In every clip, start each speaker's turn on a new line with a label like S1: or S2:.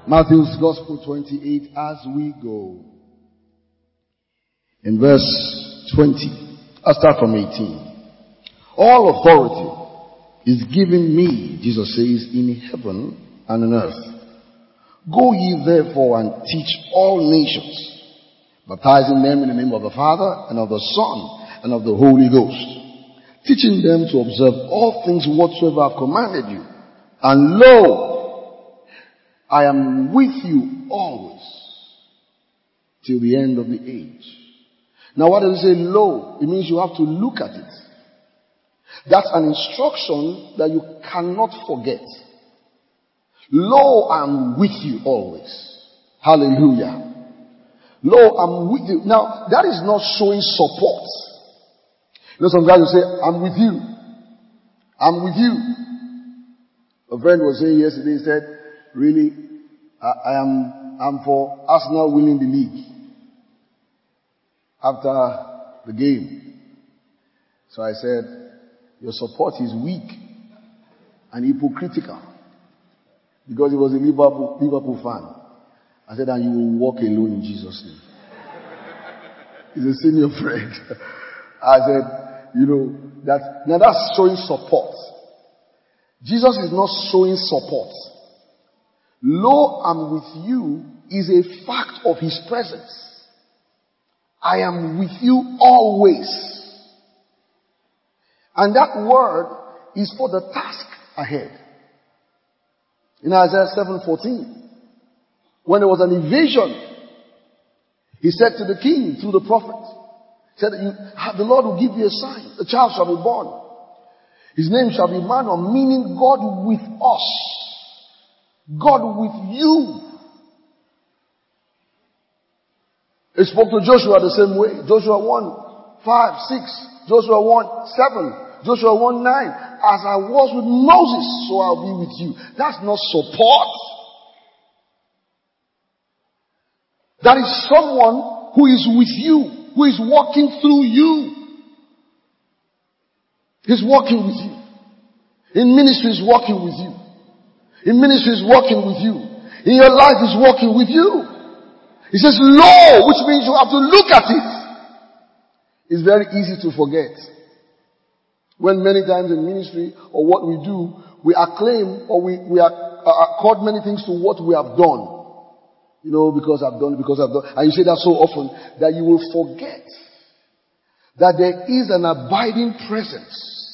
S1: Matthew's Gospel 28, as we go. In verse 20, I'll start from 18. All authority is given me, Jesus says, in heaven and on earth. Go ye therefore and teach all nations, baptizing them in the name of the Father and of the Son and of the Holy Ghost, teaching them to observe all things whatsoever I've commanded you. And lo, I am with you always till the end of the age. Now what does it say, lo? It means you have to look at it. That's an instruction that you cannot forget. Lo, I'm with you always. Hallelujah. Lo, I'm with you. Now, that is not showing support. You know, some guys will say, I'm with you. I'm with you. A friend was saying yesterday, he said, really, I'm for Arsenal winning the league after the game. So I said, your support is weak and hypocritical because he was a Liverpool fan. I said, and you will walk alone in Jesus' name. He's a senior friend. I said, that's showing support. Jesus is not showing support. Lo, I'm with you is a fact of his presence. I am with you always. And that word is for the task ahead. In Isaiah 7:14, when there was an invasion, he said to the king through the prophet, he said, the Lord will give you a sign. A child shall be born. His name shall be Emmanuel, meaning God with us. God with you. He spoke to Joshua the same way. Joshua 1:5, 6, Joshua 1:7, Joshua 1:9. As I was with Moses, so I'll be with you. That's not support. That is someone who is with you, who is walking through you. He's walking with you. In ministry, he's walking with you. In ministry, he's walking with you. In your life, he's walking with you. He says, lo, which means you have to look at it. It's very easy to forget. When many times in ministry or what we do, we acclaim or we accord many things to what we have done. Because I've done. And you say that so often that you will forget that there is an abiding presence,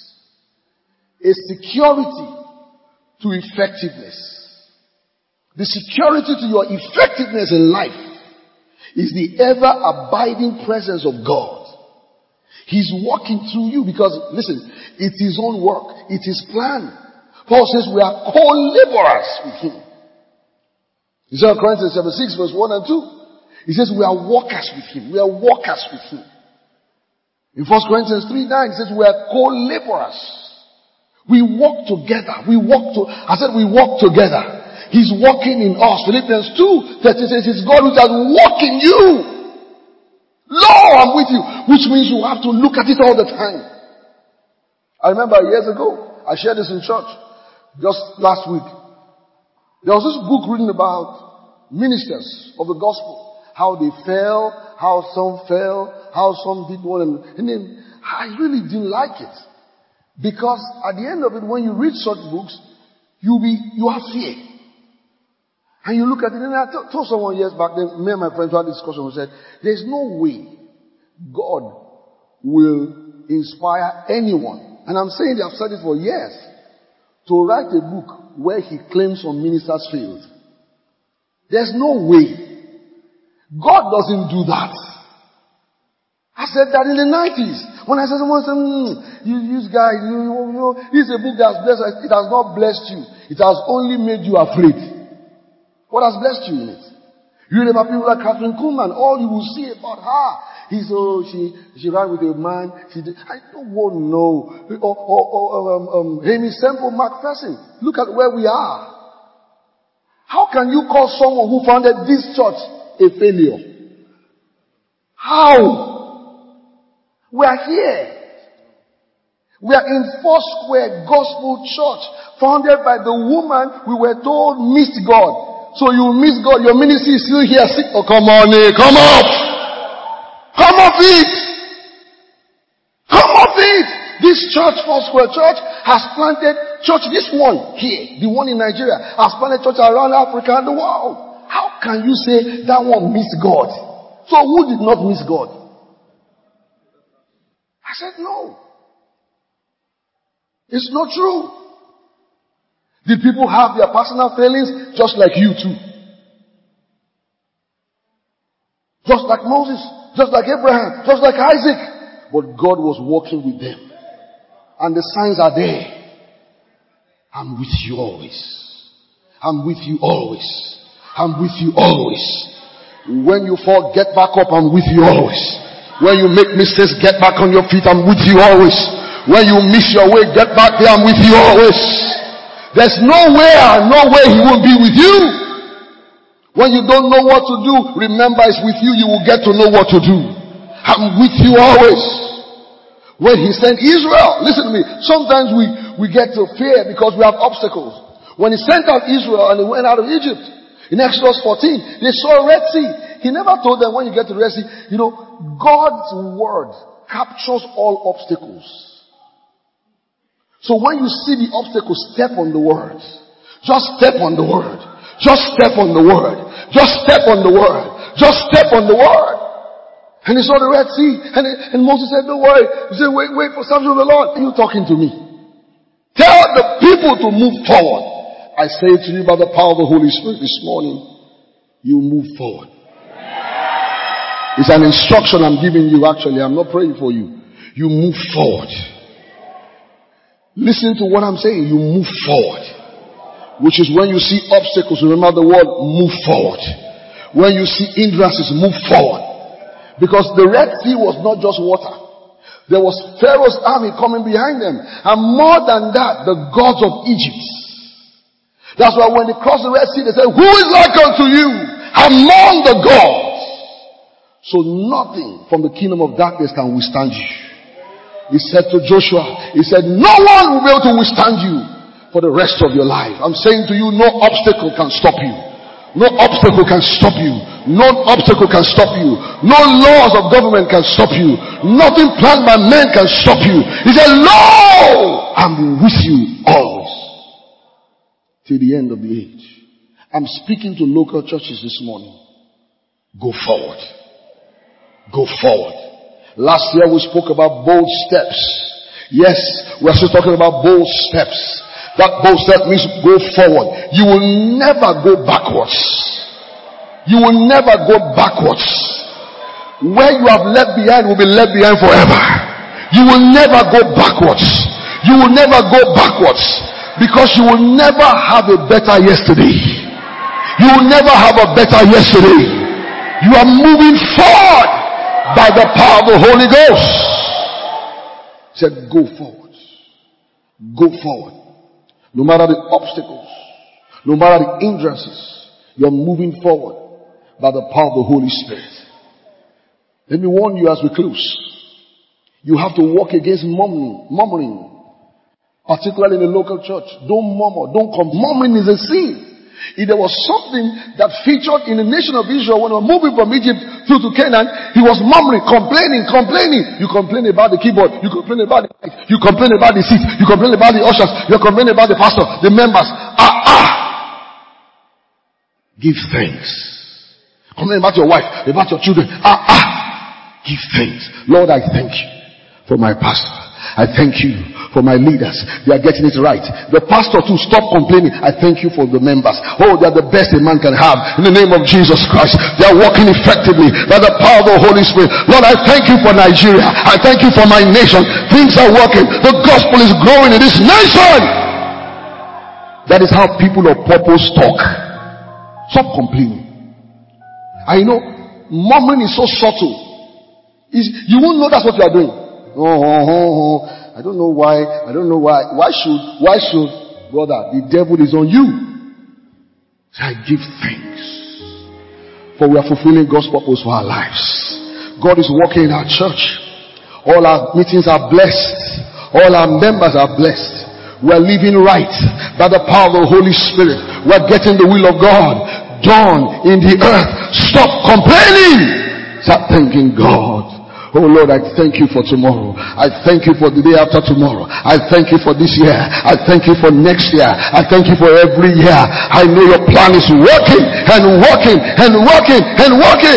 S1: a security to effectiveness. The security to your effectiveness in life is the ever-abiding presence of God. He's walking through you because, listen, it's his own work. It's his plan. Paul says we are co-laborers with him. In 2 Corinthians 6 verse 1 and 2, he says we are walkers with him. We are walkers with him. In 1 Corinthians 3:9, he says we are co-laborers. We walk together. We walk together. He's walking in us. Philippians 2:13 says it's God who has walked in you. Lo, I'm with you. Which means you have to look at it all the time. I remember years ago, I shared this in church just last week. There was this book written about ministers of the gospel. How they fell, how some fell, how some did one. And then I really didn't like it. Because at the end of it, when you read such books, you have fear. And you look at it, and I told someone years back, then me and my friends had a discussion, we said, there's no way God will inspire anyone. And I'm saying I've said it for years. To write a book where he claims some ministers failed. There's no way. God doesn't do that. I said that in the 90s. When I said someone said, this guy, this is a book that has blessed us. It has not blessed you. It has only made you afraid. What has blessed you in it? You read about people like Catherine Kuhlman. All you will see about her she ran with a man. I don't want to know. Or Amy Semple McPherson. Look at where we are. How can you call someone who founded this church a failure? How? We are here. We are in Foursquare Gospel Church, founded by the woman we were told missed God. So you miss God. Your ministry is still here. Oh, come on, come off. Come off it. Come off it. This church, Foursquare Church, has planted church. This one here, the one in Nigeria, has planted church around Africa and the world. How can you say that one missed God? So who did not miss God? I said no. It's not true. Did people have their personal failings just like you too? Just like Moses, just like Abraham, just like Isaac. But God was working with them. And the signs are there. I'm with you always. I'm with you always. I'm with you always. When you fall, get back up. I'm with you always. When you make mistakes, get back on your feet. I'm with you always. When you miss your way, get back there. I'm with you always. There's nowhere he won't be with you. When you don't know what to do, remember it's with you. You will get to know what to do. I'm with you always. When he sent Israel, listen to me, sometimes we get to fear because we have obstacles. When he sent out Israel and they went out of Egypt, in Exodus 14, they saw a Red Sea. He never told them when you get to the Red Sea, God's word captures all obstacles. So when you see the obstacle, step on the word. Just step on the word. Just step on the word. Just step on the word. Just step on the word. And he saw the Red Sea. And Moses said, don't worry. He said, wait for something of the Lord. Are you talking to me? Tell the people to move forward. I say to you by the power of the Holy Spirit this morning, you move forward. It's an instruction I'm giving you actually. I'm not praying for you. You move forward. Listen to what I'm saying. You move forward. Which is when you see obstacles, remember the word move forward. When you see hindrances, move forward. Because the Red Sea was not just water. There was Pharaoh's army coming behind them. And more than that, the gods of Egypt. That's why when they crossed the Red Sea, they said, who is like unto you among the gods? So nothing from the kingdom of darkness can withstand you. He said to Joshua, he said, no one will be able to withstand you for the rest of your life. I'm saying to you, no obstacle can stop you. No obstacle can stop you. No obstacle can stop you. No laws of government can stop you. Nothing planned by men can stop you. He said, lo, I'm with you always. Till the end of the age. I'm speaking to local churches this morning. Go forward. Go forward. Last year we spoke about bold steps. Yes, we're still talking about bold steps. That bold step means go forward. You will never go backwards. You will never go backwards. Where you have left behind will be left behind forever. You will never go backwards. You will never go backwards. Because you will never have a better yesterday. You will never have a better yesterday. You are moving forward by the power of the Holy Ghost. He said, go forward. Go forward. No matter the obstacles, no matter the hindrances, you're moving forward by the power of the Holy Spirit. Let me warn you as we close. You have to walk against murmuring. Particularly in the local church. Don't murmur. Don't come. Murmuring is a sin. If there was something that featured in the nation of Israel when they were moving from Egypt through to Canaan, he was murmuring, complaining. You complain about the keyboard. You complain about the light. You complain about the seat. You complain about the ushers. You complain about the pastor, the members. Give thanks. Complain about your wife, about your children. Give thanks. Lord, I thank you for my pastor. I thank you for my leaders. They are getting it right. The pastor too, stop complaining. I thank you for the members. Oh, they are the best a man can have. In the name of Jesus Christ. They are working effectively by the power of the Holy Spirit. Lord, I thank you for Nigeria. I thank you for my nation. Things are working. The gospel is growing in this nation. That is how people of purpose talk. Stop complaining. I know murmuring is so subtle. You won't know that's what you are doing. I don't know why. Why should, brother, the devil is on you. So I give thanks. For we are fulfilling God's purpose for our lives. God is working in our church. All our meetings are blessed. All our members are blessed. We are living right by the power of the Holy Spirit. We are getting the will of God. done in the earth. Stop complaining. Start thanking God. Oh Lord, I thank you for tomorrow. I thank you for the day after tomorrow. I thank you for this year. I thank you for next year. I thank you for every year. I know your plan is working and working and working and working.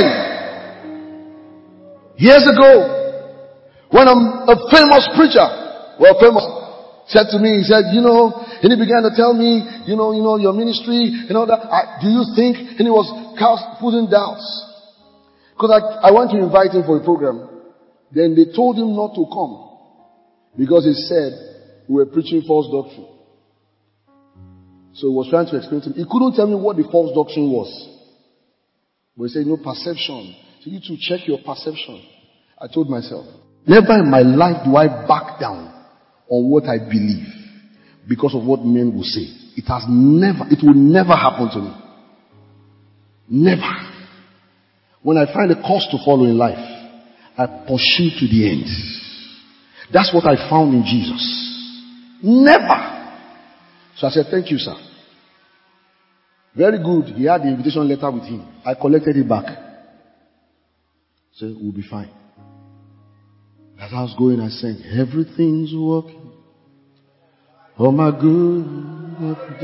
S1: Years ago, when a famous preacher, said to me, he said, and he began to tell me, your ministry and all that. Do you think? And he was putting doubts. Because I went to invite him for a program. Then they told him not to come because he said we were preaching false doctrine. So he was trying to explain to me. He couldn't tell me what the false doctrine was. But he said, perception. So you to check your perception. I told myself, never in my life do I back down on what I believe because of what men will say. It will never happen to me. Never. When I find a course to follow in life, I pursue to the end. That's what I found in Jesus. Never. So I said, thank you, sir. Very good. He had the invitation letter with him. I collected it back. Said, we'll be fine. As I was going, I sang, everything's working for my good every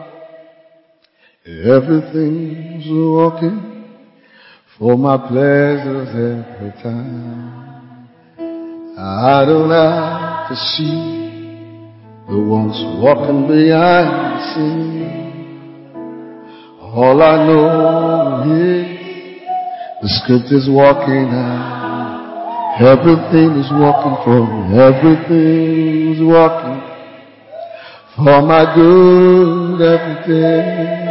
S1: day. Everything's working for my pleasures every time. I don't have to see the ones walking behind the scene. All I know is the script is walking out. Everything is working for me. Everything is working for my good every day.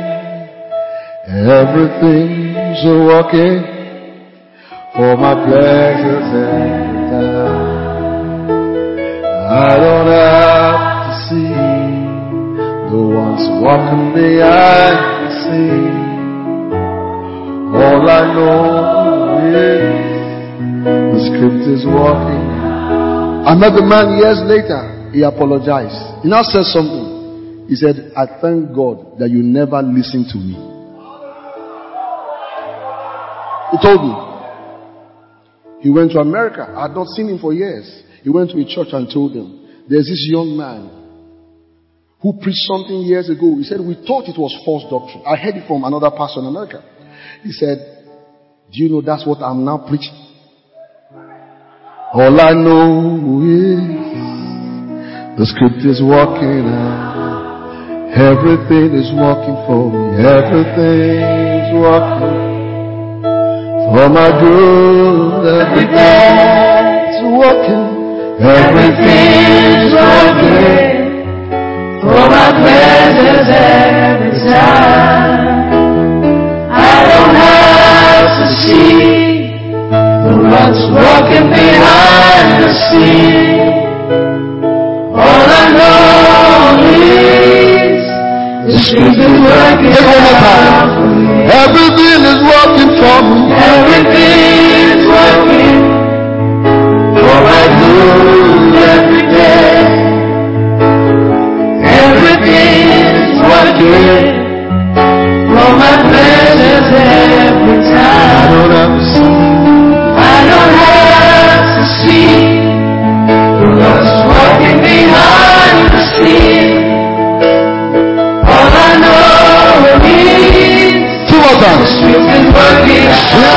S1: Everything's working for my pleasures every time. I don't have to see the ones walking behind the scene. All I know is the script is working. I met the man years later. He apologized. He now said something. He said, I thank God that you never listened to me. He told me. He went to America. I had not seen him for years. He went to a church and told them, there's this young man who preached something years ago. He said, we thought it was false doctrine. I heard it from another pastor in America. He said, do you know that's what I'm now preaching? All I know is the script is working out. Everything is working for me. Everything's working for my good. Everything's working. Everything's working for my pleasures every time. I don't have to see the ones walking behind the scene. All I know is the script is working out for me. Everything is working for me. Everything is working for my good every day. Everything is working for my pleasures every time. I don't have to see what's walking behind the scene. All I know is two more times. Everything is working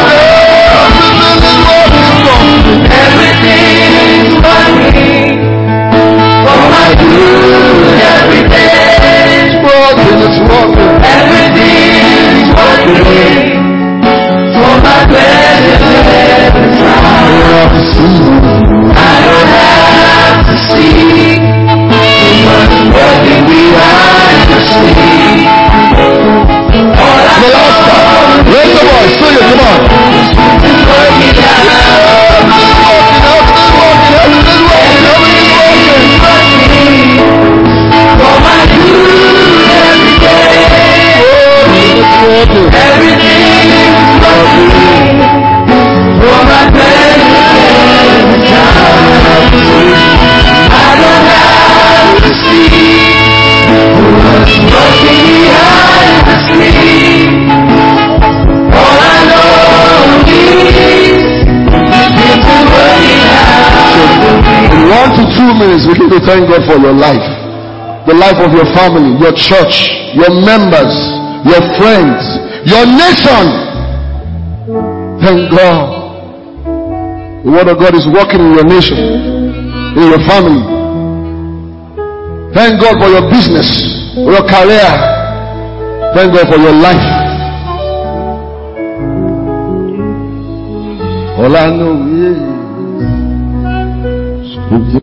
S1: for my good every day. It's working. Everything is working for my pleasure every time. I don't have to see what's working behind the scene. All I know, raise the voice, sing it, come on. It's working out. Everything's working for my good every day. Everything is working for my pleasure every time. I don't have to see what's working behind the scene. Thank God for your life, the life of your family, your church, your members, your friends, your nation. Thank God. The word of God is working in your nation, in your family. Thank God for your business, for your career. Thank God for your life. All I know is